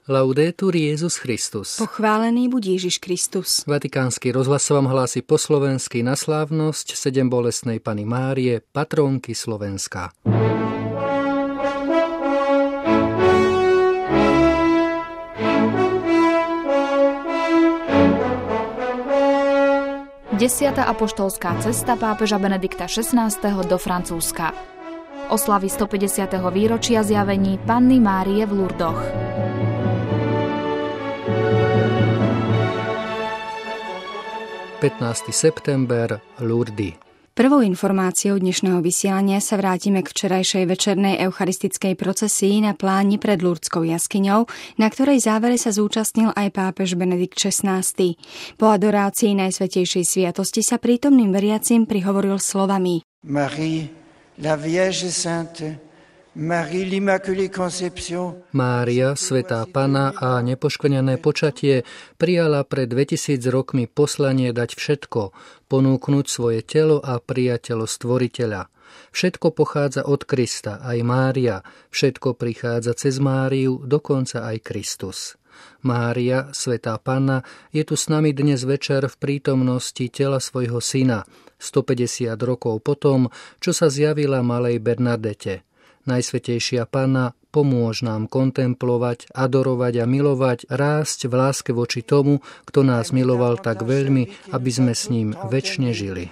Laudetur Jesus Christus. Pochválený buď Ježiš Kristus. Vatikánsky rozhlas vám hlási po slovensky na slávnosť sedembolestnej Panny Márie, patrónky Slovenska. Desiata apoštolská cesta pápeža Benedikta XVI. Do Francúzska. Oslavy 150. výročia zjavení Panny Márie v Lurdoch. September, Lurdy. Prvou informáciou dnešného vysielania sa vrátime k včerajšej večernej eucharistickej procesii na pláni pred Lurdskou jaskyňou, na ktorej závere sa zúčastnil aj pápež Benedikt XVI. Po adorácii Najsvätejšej sviatosti sa prítomným veriacim prihovoril slovami: Marie, la Vierge Sainte, Marie, l'Immaculée Conception. Mária, svätá Panna a nepoškvrnené počatie, prijala pred 2000 rokmi poslanie dať všetko, ponúknuť svoje telo a prijať telo Stvoriteľa. Všetko pochádza od Krista, aj Mária, všetko prichádza cez Máriu, dokonca aj Kristus. Mária, svätá Panna, je tu s nami dnes večer v prítomnosti tela svojho syna, 150 rokov potom, čo sa zjavila malej Bernadete. Najsvätejšia Panna, pomôž nám kontemplovať, adorovať a milovať, rásť v láske voči tomu, kto nás miloval tak veľmi, aby sme s ním večne žili.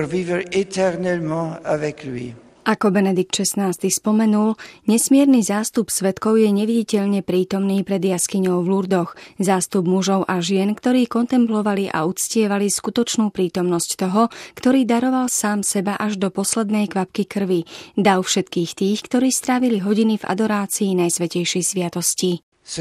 Ako Benedikt XVI spomenul, nesmierny zástup svedkov je neviditeľne prítomný pred jaskyňou v Lurdoch. Zástup mužov a žien, ktorí kontemplovali a uctievali skutočnú prítomnosť toho, ktorý daroval sám seba až do poslednej kvapky krvi. Dav všetkých tých, ktorí strávili hodiny v adorácii Najsvätejšej sviatosti.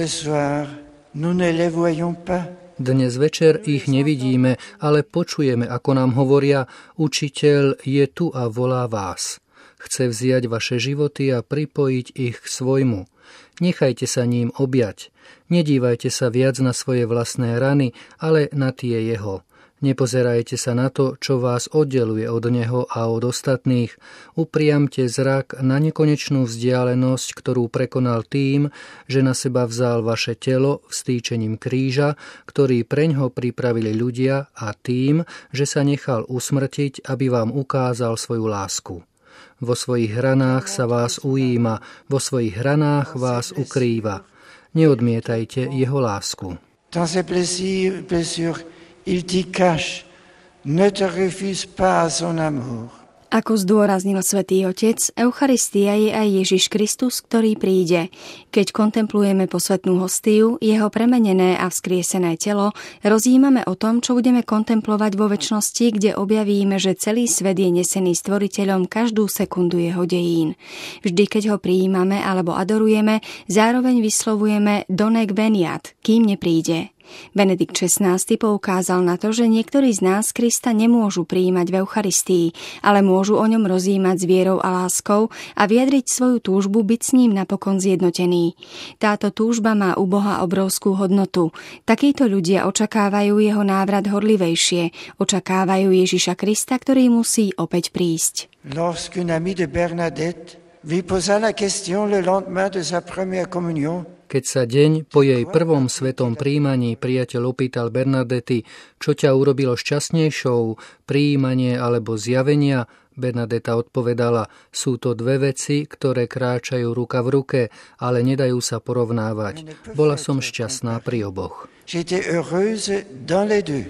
Dnes večer ich nevidíme, ale počujeme, ako nám hovoria: Učiteľ je tu a volá vás. Chce vziať vaše životy a pripojiť ich k svojmu. Nechajte sa ním objať. Nedívajte sa viac na svoje vlastné rany, ale na tie jeho. Nepozerajte sa na to, čo vás oddeluje od neho a od ostatných. Upriamte zrak na nekonečnú vzdialenosť, ktorú prekonal tým, že na seba vzal vaše telo vstýčením kríža, ktorý preňho pripravili ľudia, a tým, že sa nechal usmrtiť, aby vám ukázal svoju lásku. Vo svojich hranách sa vás ujíma, vo svojich hranách vás ukrýva. Neodmietajte jeho lásku. Dans ses blessures, il t'y cache. Ne te refuse pas son amour. Ako zdôraznil Svätý Otec, Eucharistia je aj Ježiš Kristus, ktorý príde. Keď kontemplujeme posvätnú hostiu, jeho premenené a vzkriesené telo, rozjímame o tom, čo budeme kontemplovať vo večnosti, kde objavíme, že celý svet je nesený Stvoriteľom každú sekundu jeho dejín. Vždy, keď ho prijímame alebo adorujeme, zároveň vyslovujeme Donec veniat, kým nepríde. Benedikt XVI poukázal na to, že niektorí z nás Krista nemôžu prijímať v Eucharistii, ale môžu o ňom rozjímať s vierou a láskou a vyjadriť svoju túžbu byť s ním napokon zjednotený. Táto túžba má u Boha obrovskú hodnotu. Takíto ľudia očakávajú jeho návrat horlivejšie, očakávajú Ježiša Krista, ktorý musí opäť prísť. Lorsqu'une amie de Bernadette lui posa la question le lendemain de sa première communion, keď sa deň po jej prvom svetom prijímaní priateľ opýtal Bernadety, čo ťa urobilo šťastnejšou, prijímanie alebo zjavenia, Bernadeta odpovedala: sú to dve veci, ktoré kráčajú ruka v ruke, ale nedajú sa porovnávať. Bola som šťastná pri oboch. J'étais heureuse dans les deux.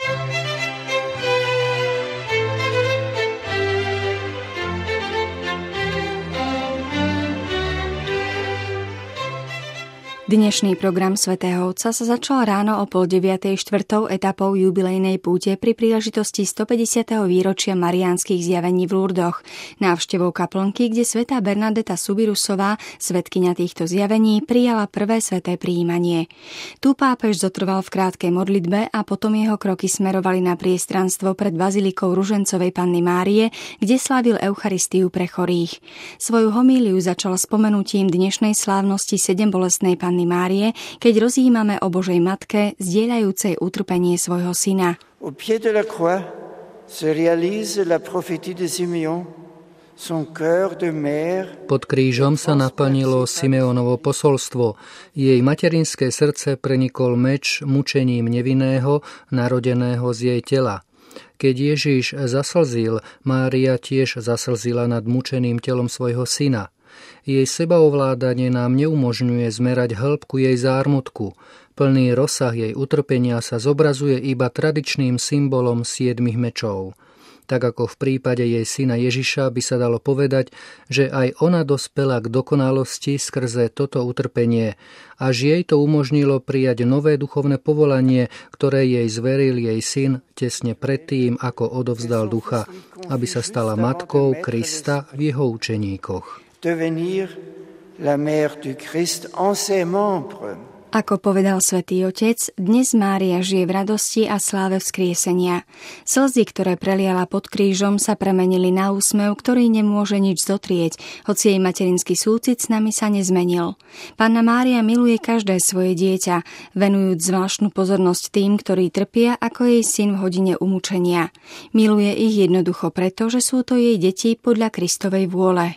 Dnešný program svätého Otca sa začal ráno o 8:30 štvrtou etapou jubilejnej púte pri príležitosti 150. výročia mariánskych zjavení v Lurdoch, návštevou kaplnky, kde svätá Bernadeta Subirusová, svätkyňa týchto zjavení, prijala prvé sväté prijímanie. Tu pápež zotrval v krátkej modlitbe a potom jeho kroky smerovali na priestranstvo pred bazilikou Ružencovej Panny Márie, kde slávil Eucharistiu pre chorých. Svoju homíliu začal spomenutím dnešnej slávnosti sedembolestnej Panny Márie, keď rozjímame o Božej Matke, zdieľajúcej utrpenie svojho syna. Au pied de la croix se réalise la prophétie de Simeon. Pod krížom sa naplnilo Simeonovo posolstvo. Jej materinské srdce prenikol meč mučením nevinného, narodeného z jej tela. Keď Ježiš zaslzil, Mária tiež zaslzila nad mučeným telom svojho syna. Jej sebaovládanie nám neumožňuje zmerať hĺbku jej zármutku. Plný rozsah jej utrpenia sa zobrazuje iba tradičným symbolom 7 mečov. Tak ako v prípade jej syna Ježiša by sa dalo povedať, že aj ona dospela k dokonalosti skrze toto utrpenie, až jej to umožnilo prijať nové duchovné povolanie, ktoré jej zveril jej syn tesne predtým, ako odovzdal ducha, aby sa stala matkou Krista v jeho učeníkoch. Ako povedal Svätý Otec, dnes Mária žije v radosti a sláve vzkriesenia. Slzy, ktoré preliala pod krížom, sa premenili na úsmev, ktorý nemôže nič zotrieť, hoci jej materinský súcit s nami sa nezmenil. Panna Mária miluje každé svoje dieťa, venujúc zvláštnu pozornosť tým, ktorí trpia ako jej syn v hodine umúčenia. Miluje ich jednoducho preto, že sú to jej deti podľa Kristovej vôle.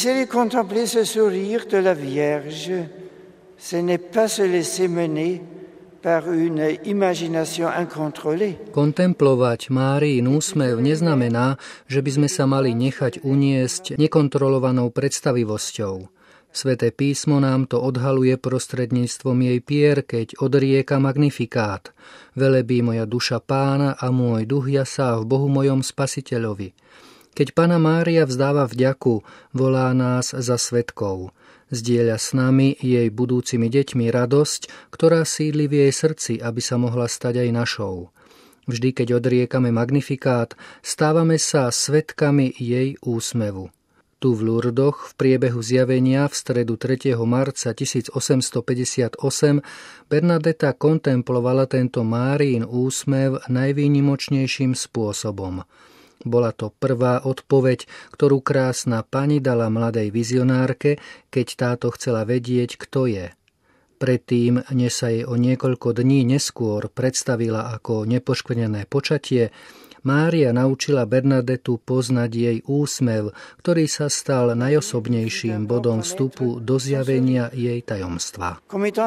Ce n'est pas se laisser mener par une imagination incontrôlée. Kontemplovať Máriin úsmev neznamená, že by sme sa mali nechať uniesť nekontrolovanou predstavivosťou. Sväté písmo nám to odhaluje prostredníctvom jej pier, keď odrieka magnifikát. Velebí moja duša Pána a môj duch jasá v Bohu mojom Spasiteľovi. Keď Panna Mária vzdáva vďaku, volá nás za svedkov. Zdieľa s nami, jej budúcimi deťmi, radosť, ktorá sídli v jej srdci, aby sa mohla stať aj našou. Vždy, keď odriekame magnifikát, stávame sa svedkami jej úsmevu. Tu v Lurdoch v priebehu zjavenia v stredu 3. marca 1858 Bernadeta kontemplovala tento Máriin úsmev najvýnimočnejším spôsobom. Bola to prvá odpoveď, ktorú krásna pani dala mladej vizionárke, keď táto chcela vedieť, kto je. Predtým, než sa jej o niekoľko dní neskôr predstavila ako nepoškvrnené počatie, Mária naučila Bernadetu poznať jej úsmev, ktorý sa stal najosobnejším bodom vstupu do zjavenia jej tajomstva.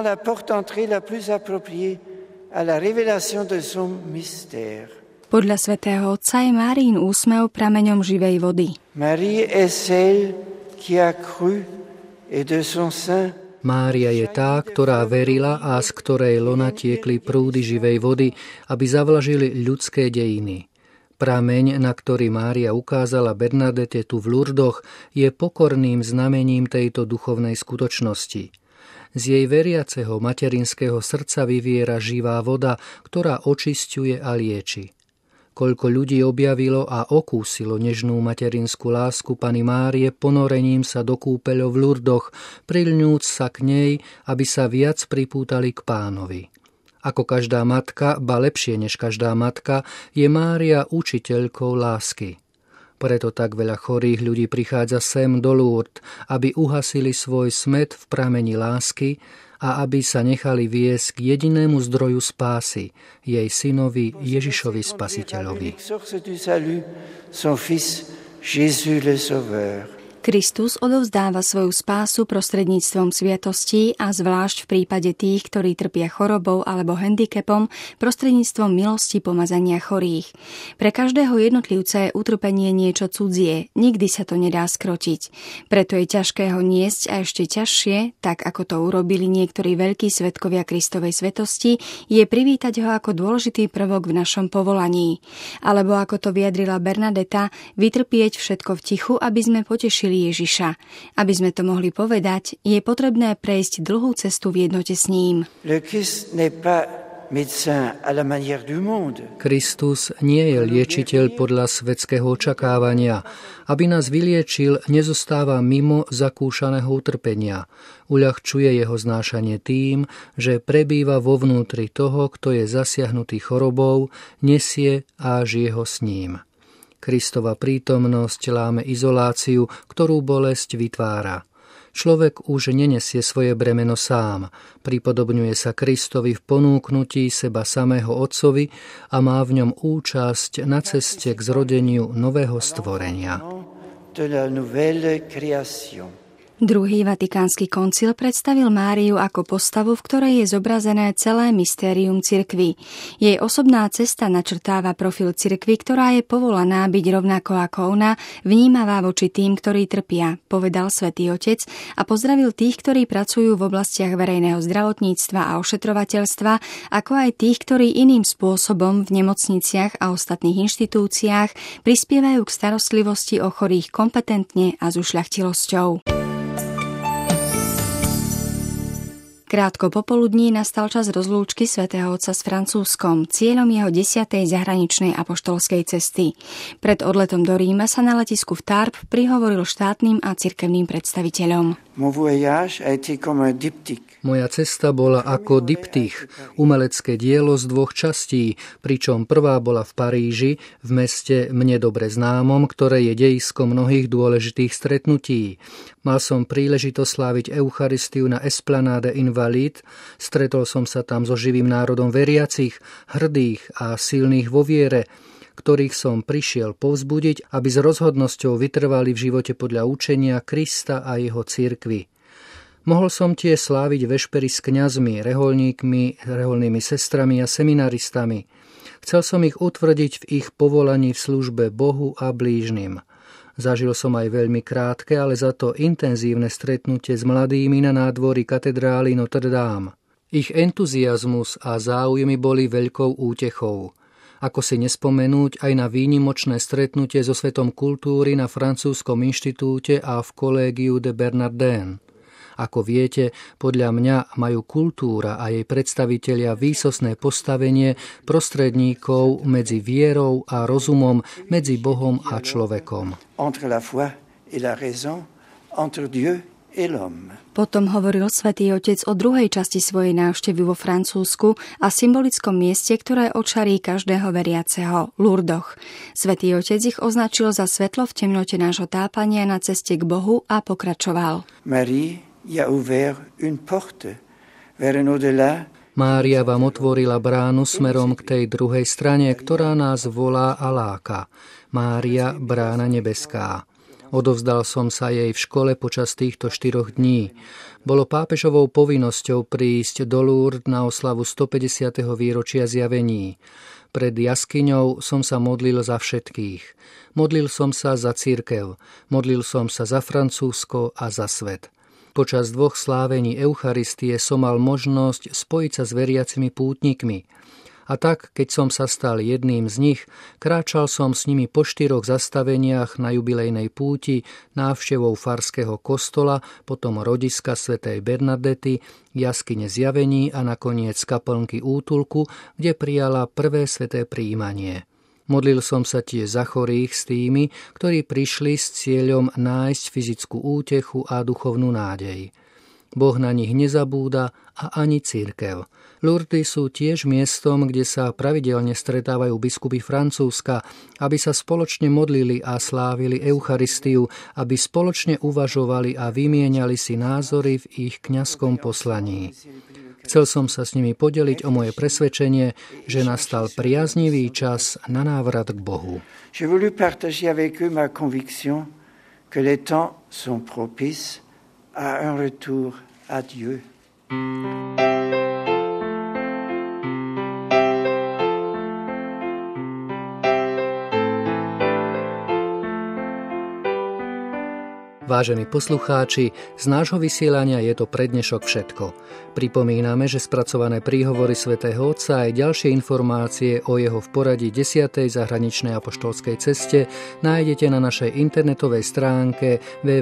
Podľa svätého Otca je Máriin úsmev prameňom živej vody. Mária je tá, ktorá verila a z ktorej lona tiekli prúdy živej vody, aby zavlažili ľudské dejiny. Prameň, na ktorý Mária ukázala Bernadete tu v Lurdoch, je pokorným znamením tejto duchovnej skutočnosti. Z jej veriaceho materinského srdca vyviera živá voda, ktorá očisťuje a lieči. Koľko ľudí objavilo a okúsilo nežnú materinskú lásku Panny Márie ponorením sa do kúpeľov v Lurdoch, priľňúc sa k nej, aby sa viac pripútali k Pánovi. Ako každá matka, ba lepšie než každá matka, je Mária učiteľkou lásky. Preto tak veľa chorých ľudí prichádza sem do Lourdes, aby uhasili svoj smäd v prameni lásky a aby sa nechali viesť k jedinému zdroju spásy, jej synovi Ježišovi Spasiteľovi. Kristus odovzdáva svoju spásu prostredníctvom sviatostí a zvlášť v prípade tých, ktorí trpia chorobou alebo handicapom, prostredníctvom milosti pomazania chorých. Pre každého jednotlivca je utrpenie niečo cudzie, nikdy sa to nedá skrotiť. Preto je ťažké ho niesť a ešte ťažšie, tak ako to urobili niektorí veľkí svedkovia Kristovej svetosti, je privítať ho ako dôležitý prvok v našom povolaní. Alebo ako to vyjadrila Bernadeta, vytrpieť všetko v tichu, aby sme potešili Ježiša. Aby sme to mohli povedať, je potrebné prejsť dlhú cestu v jednote s ním. Kristus nie je liečiteľ podľa svetského očakávania. Aby nás vyliečil, nezostáva mimo zakúšaného utrpenia. Uľahčuje jeho znášanie tým, že prebýva vo vnútri toho, kto je zasiahnutý chorobou, nesie a žije ho s ním. Kristova prítomnosť láme izoláciu, ktorú bolesť vytvára. Človek už nenesie svoje bremeno sám, pripodobňuje sa Kristovi v ponúknutí seba samého Otcovi a má v ňom účasť na ceste k zrodeniu nového stvorenia. de la nouvelle création. Druhý vatikánsky koncil predstavil Máriu ako postavu, v ktorej je zobrazené celé mystérium cirkvi. Jej osobná cesta načrtáva profil cirkvi, ktorá je povolaná byť rovnako ako ona, vnímavá voči tým, ktorí trpia, povedal Svätý Otec a pozdravil tých, ktorí pracujú v oblastiach verejného zdravotníctva a ošetrovateľstva, ako aj tých, ktorí iným spôsobom v nemocniciach a ostatných inštitúciách prispievajú k starostlivosti o chorých kompetentne a s ušľachtilosťou. Krátko popoludní nastal čas rozlúčky svätého Otca s Francúzskom, cieľom jeho 10. zahraničnej apoštolskej cesty. Pred odletom do Ríma sa na letisku v Tarbes prihovoril štátnym a cirkevným predstaviteľom. Moja cesta bola ako diptych, umelecké dielo z dvoch častí, pričom prvá bola v Paríži, v meste mne dobre známom, ktoré je dejisko mnohých dôležitých stretnutí. Mal som príležitosť sláviť Eucharistiu na Esplanade Invalides, stretol som sa tam so živým národom veriacich, hrdých a silných vo viere, ktorých som prišiel povzbudiť, aby s rozhodnosťou vytrvali v živote podľa učenia Krista a jeho cirkvi. Mohol som tie sláviť vešpery s kňazmi, reholnými sestrami a seminaristami. Chcel som ich utvrdiť v ich povolaní v službe Bohu a blížnym. Zažil som aj veľmi krátke, ale za to intenzívne stretnutie s mladými na nádvorí katedrály Notre Dame. Ich entuziazmus a záujmy boli veľkou útechou. Ako si nespomenúť aj na výnimočné stretnutie so Svetom kultúry na Francúzskom inštitúte a v Collégiu de Bernardin. Ako viete, podľa mňa majú kultúra a jej predstavitelia výsostné postavenie prostredníkov medzi vierou a rozumom, medzi Bohom a človekom. Potom hovoril Svätý Otec o druhej časti svojej návštevy vo Francúzsku a symbolickom mieste, ktoré očarí každého veriaceho, Lourdoch. Svätý Otec ich označil za svetlo v temnote nášho tápania na ceste k Bohu a pokračoval. Mária vám otvorila bránu smerom k tej druhej strane, ktorá nás volá a láka. Mária, brána nebeská. Odovzdal som sa jej v škole počas týchto 4 dní. Bolo pápežovou povinnosťou prísť do Lourdes na oslavu 150. výročia zjavení. Pred jaskyňou som sa modlil za všetkých. Modlil som sa za cirkev, modlil som sa za Francúzsko a za svet. Počas 2 slávení Eucharistie som mal možnosť spojiť sa s veriacimi pútnikmi. A tak, keď som sa stal jedným z nich, kráčal som s nimi po 4 zastaveniach na jubilejnej púti, návštevou farského kostola, potom rodiska svätej Bernadety, jaskyne zjavení a nakoniec kaplnky útulku, kde prijala prvé sväté prijímanie. Modlil som sa tiež za chorých s tými, ktorí prišli s cieľom nájsť fyzickú útechu a duchovnú nádej. Boh na nich nezabúda a ani cirkev. Lourdes sú tiež miestom, kde sa pravidelne stretávajú biskupy Francúzska, aby sa spoločne modlili a slávili Eucharistiu, aby spoločne uvažovali a vymieniali si názory v ich kňazskom poslaní. Chcel som sa s nimi podeliť o moje presvedčenie, že nastal priaznivý čas na návrat k Bohu. J'ai voulu partager avec eux ma conviction que les temps sont propices à un retour à Dieu. Vážení poslucháči, z nášho vysielania je to pre dnešok všetko. Pripomíname, že spracované príhovory svätého Otca aj ďalšie informácie o jeho v poradí 10. zahraničnej apoštolskej ceste nájdete na našej internetovej stránke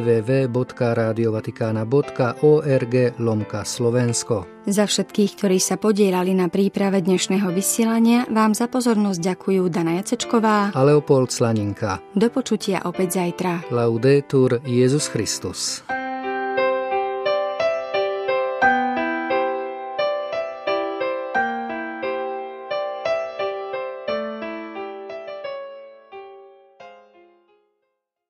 www.radiovatikana.org/Slovensko. Za všetkých, ktorí sa podieľali na príprave dnešného vysielania, vám za pozornosť ďakujú Dana Jacečková a Leopold Slaninka. Do počutia opäť zajtra. Laudetur Jesus Christus.